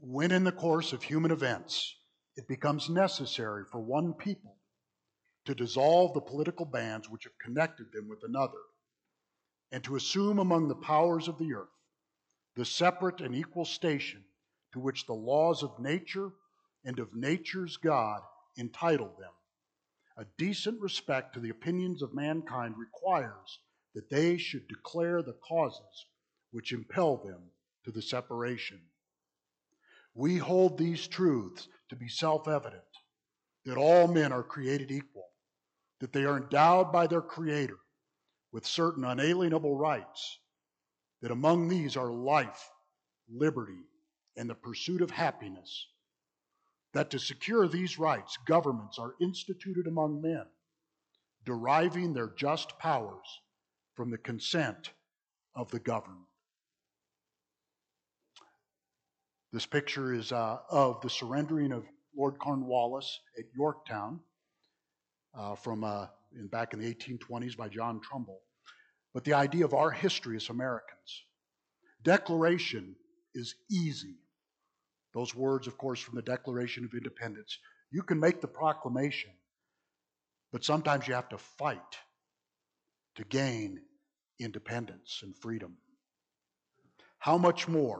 When in the course of human events it becomes necessary for one people to dissolve the political bands which have connected them with another, and to assume among the powers of the earth the separate and equal station to which the laws of nature and of nature's God entitle them, a decent respect to the opinions of mankind requires that they should declare the causes which impel them to the separation. We hold these truths to be self-evident, that all men are created equal, that they are endowed by their Creator with certain unalienable rights, that among these are life, liberty, and the pursuit of happiness, that to secure these rights, governments are instituted among men, deriving their just powers from the consent of the governed. This picture is of the surrendering of Lord Cornwallis at Yorktown back in the 1820s by John Trumbull. But the idea of our history as Americans. Declaration is easy. Those words, of course, from the Declaration of Independence. You can make the proclamation, but sometimes you have to fight to gain independence and freedom. How much more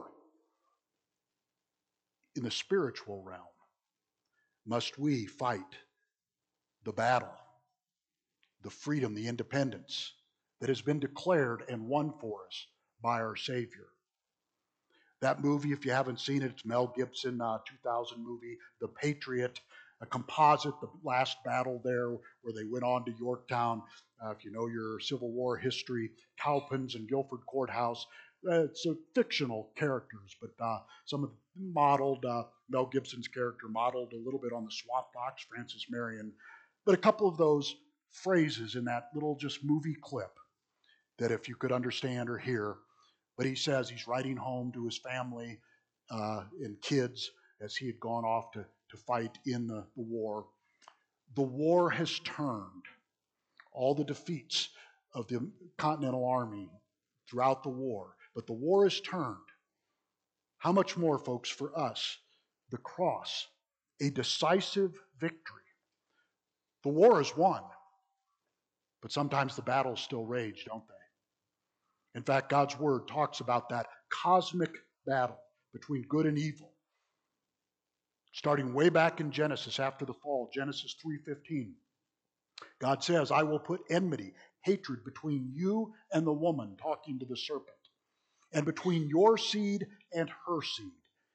in the spiritual realm must we fight the battle, the freedom, the independence that has been declared and won for us by our Savior? That movie, if you haven't seen it, it's Mel Gibson, 2000 movie, The Patriot, a composite, the last battle there where they went on to Yorktown. If you know your Civil War history, Cowpens and Guilford Courthouse. It's fictional characters, but some of them modeled, Mel Gibson's character modeled a little bit on the Swamp Fox, Francis Marion. But a couple of those phrases in that little just movie clip that if you could understand or hear. But he says he's writing home to his family and kids as he had gone off to fight in the war. The war has turned. All the defeats of the Continental Army throughout the war. But the war has turned. How much more, folks, for us? The cross, a decisive victory. The war is won. But sometimes the battles still rage, don't they? In fact, God's Word talks about that cosmic battle between good and evil. Starting way back in Genesis after the fall, Genesis 3:15. God says, I will put enmity, hatred between you and the woman, talking to the serpent, and between your seed and her seed.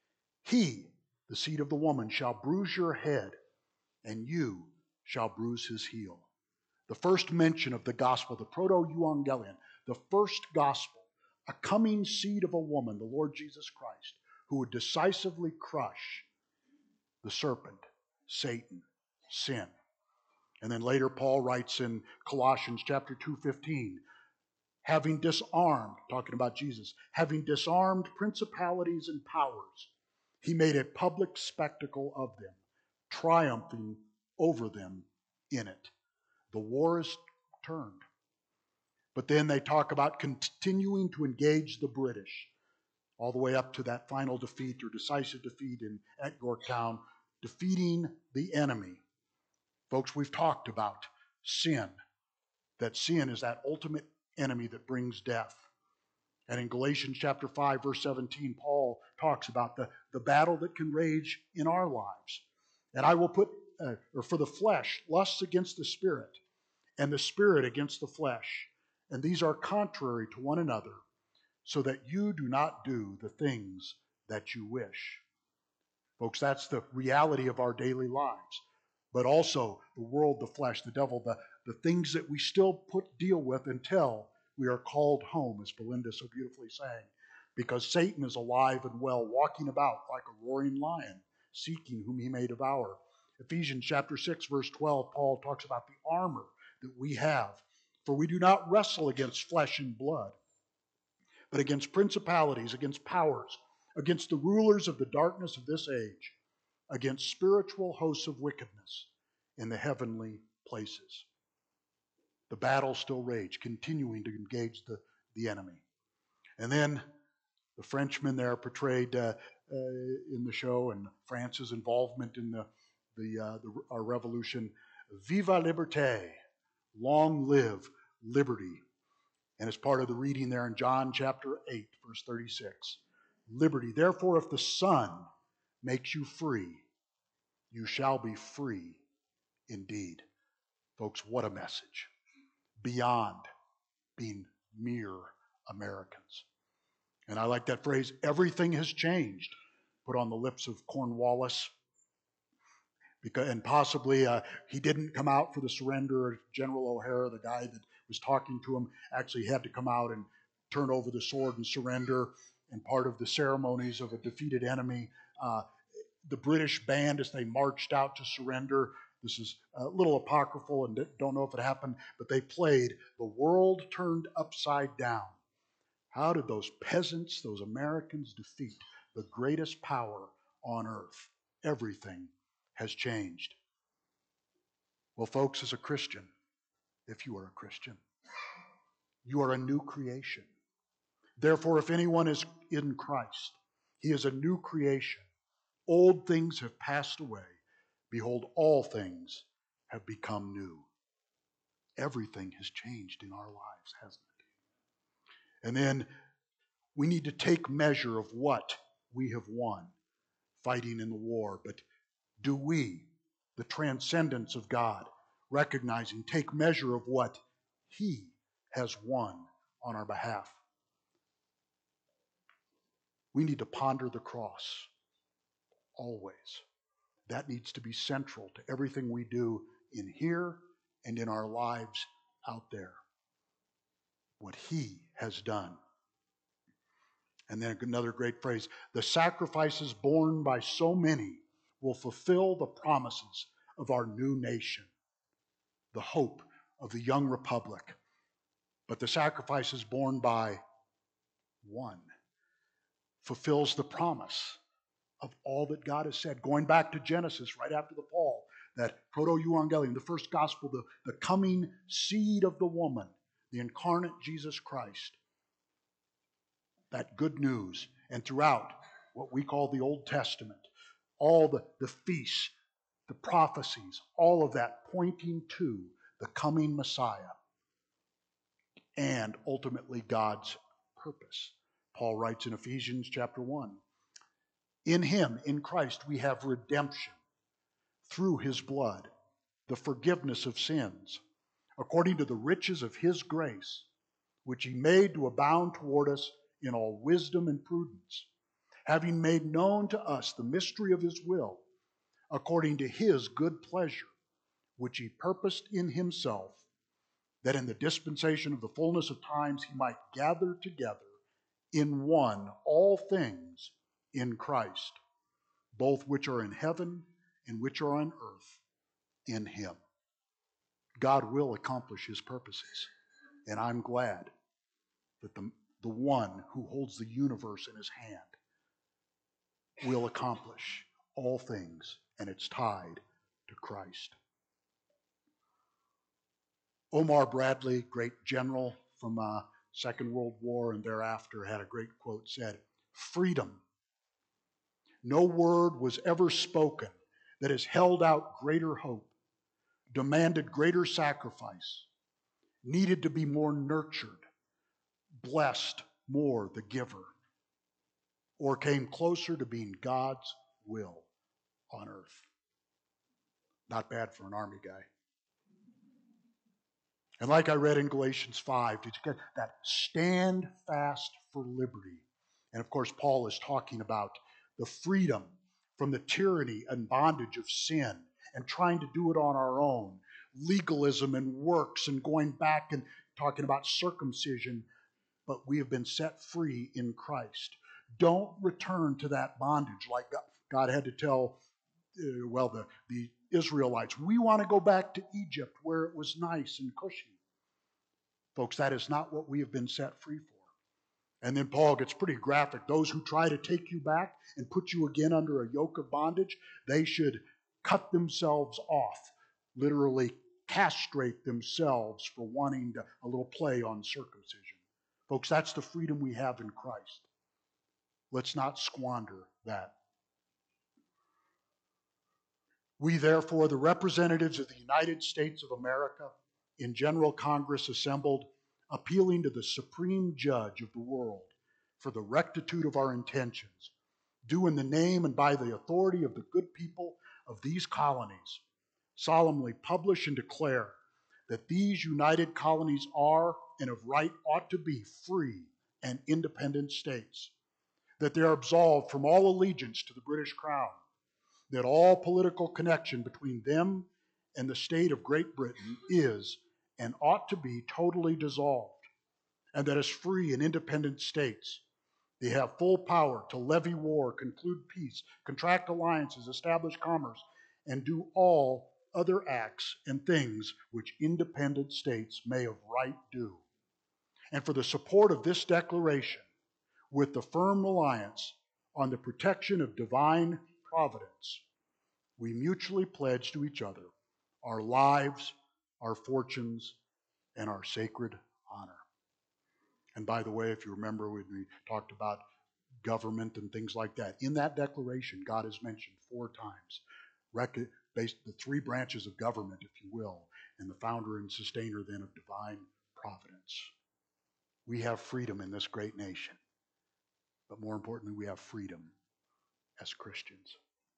He, the seed of the woman, shall bruise your head, and you shall bruise his heel. The first mention of the gospel, the proto-euangelion, the first gospel, a coming seed of a woman, the Lord Jesus Christ, who would decisively crush the serpent, Satan, sin. And then later Paul writes in Colossians chapter 2:15, having disarmed, talking about Jesus, having disarmed principalities and powers, he made a public spectacle of them, triumphing over them in it. The war is turned. But then they talk about continuing to engage the British, all the way up to that final defeat or decisive defeat at Yorktown, defeating the enemy. Folks, we've talked about sin, that sin is that ultimate enemy that brings death. And in Galatians chapter 5, verse 17, Paul talks about the battle that can rage in our lives. And I will put, for the flesh, lusts against the spirit, and the spirit against the flesh. And these are contrary to one another, so that you do not do the things that you wish. Folks, that's the reality of our daily lives. But also the world, the flesh, the devil, the things that we still deal with until we are called home, as Belinda so beautifully sang. Because Satan is alive and well, walking about like a roaring lion, seeking whom he may devour. Ephesians chapter 6, verse 12, Paul talks about the armor that we have. For we do not wrestle against flesh and blood, but against principalities, against powers, against the rulers of the darkness of this age, against spiritual hosts of wickedness in the heavenly places. The battle still rages, continuing to engage the enemy. And then The Frenchman there portrayed in the show, and France's involvement in our revolution. Viva liberté, long live liberty. And as part of the reading there in John chapter 8, verse 36, liberty. Therefore, if the Son makes you free, you shall be free indeed. Folks, what a message. Beyond being mere Americans. And I like that phrase, everything has changed, put on the lips of Cornwallis. And possibly he didn't come out for the surrender. General O'Hara, the guy that was talking to him, actually had to come out and turn over the sword and surrender. And part of the ceremonies of a defeated enemy, the British band, as they marched out to surrender, this is a little apocryphal and don't know if it happened, but they played "The World Turned Upside Down." How did those peasants, those Americans, defeat the greatest power on earth? Everything has changed. Well, folks, as a Christian, if you are a Christian, you are a new creation. Therefore, if anyone is in Christ, he is a new creation. Old things have passed away. Behold, all things have become new. Everything has changed in our lives, hasn't it? And then we need to take measure of what we have won fighting in the war. But do we, the transcendence of God, recognizing, take measure of what He has won on our behalf? We need to ponder the cross always. That needs to be central to everything we do in here and in our lives out there. What He has done. And then another great phrase, the sacrifices borne by so many will fulfill the promises of our new nation, the hope of the young republic. But the sacrifices borne by one fulfills the promise of all that God has said. Going back to Genesis, right after the fall, that proto-evangelium, the first gospel, the coming seed of the woman, the incarnate Jesus Christ. That good news. And throughout what we call the Old Testament, all the feasts, the prophecies, all of that pointing to the coming Messiah and ultimately God's purpose. Paul writes in Ephesians chapter 1, in Him, in Christ, we have redemption through His blood, the forgiveness of sins, according to the riches of His grace, which He made to abound toward us in all wisdom and prudence, having made known to us the mystery of His will, according to His good pleasure, which He purposed in Himself, that in the dispensation of the fullness of times He might gather together in one all things in Christ, both which are in heaven and which are on earth in Him. God will accomplish His purposes, and I'm glad that the one who holds the universe in His hand will accomplish all things, and it's tied to Christ. Omar Bradley, great general from Second World War and thereafter, had a great quote, said, freedom. No word was ever spoken that has held out greater hope, demanded greater sacrifice, needed to be more nurtured, blessed more the giver, or came closer to being God's will on earth. Not bad for an army guy. And like I read in Galatians 5, did you get that? Stand fast for liberty. And of course, Paul is talking about the freedom from the tyranny and bondage of sin and trying to do it on our own. Legalism and works and going back and talking about circumcision. But we have been set free in Christ. Don't return to that bondage like God had to tell, the Israelites. We want to go back to Egypt where it was nice and cushy. Folks, that is not what we have been set free for. And then Paul gets pretty graphic. Those who try to take you back and put you again under a yoke of bondage, they should cut themselves off, literally castrate themselves for wanting a little play on circumcision. Folks, that's the freedom we have in Christ. Let's not squander that. We, therefore, the representatives of the United States of America, in General Congress assembled, appealing to the Supreme Judge of the world for the rectitude of our intentions, do in the name and by the authority of the good people of these colonies, solemnly publish and declare that these united colonies are, and of right ought to be, free and independent states, that they are absolved from all allegiance to the British Crown, that all political connection between them and the state of Great Britain is and ought to be totally dissolved, and that as free and independent states, they have full power to levy war, conclude peace, contract alliances, establish commerce, and do all other acts and things which independent states may of right do. And for the support of this declaration, with the firm reliance on the protection of divine providence, we mutually pledge to each other our lives, our fortunes, and our sacred honor. And by the way, if you remember when we talked about government and things like that, in that declaration, God is mentioned 4 times, based the 3 branches of government, if you will, and the founder and sustainer then of divine providence. We have freedom in this great nation, but more importantly, we have freedom as Christians.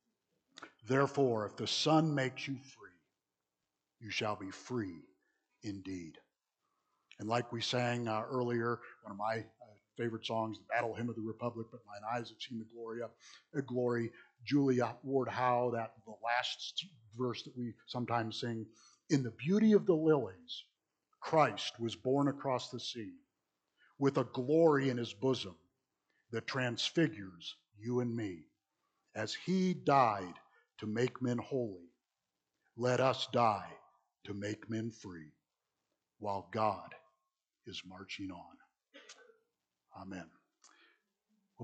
Therefore, if the Son makes you free, you shall be free indeed. And like we sang earlier, one of my favorite songs, the Battle Hymn of the Republic, but mine eyes have seen the glory, Julia Ward Howe, the last verse that we sometimes sing, in the beauty of the lilies, Christ was born across the sea, with a glory in his bosom that transfigures you and me. As he died to make men holy, let us die to make men free, while God is marching on. Amen.